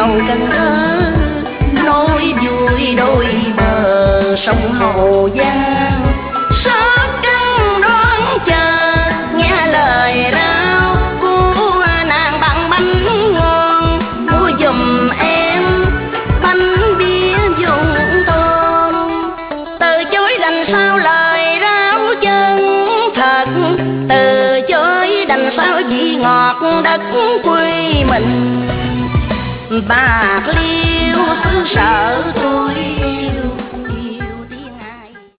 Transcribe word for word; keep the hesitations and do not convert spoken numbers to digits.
cầu Cần Thơ, nối vui đôi bờ sông Hậu Giang. Sớm trăng đón chờ nghe lời rao của nàng bằng bánh ngon, mua giùm em bánh bia dùng tôm. Từ chối đành sao lời ráo chân thật, từ chối đành sao vị ngọt đất quê mình. Bạc Liêu xứ sở tôi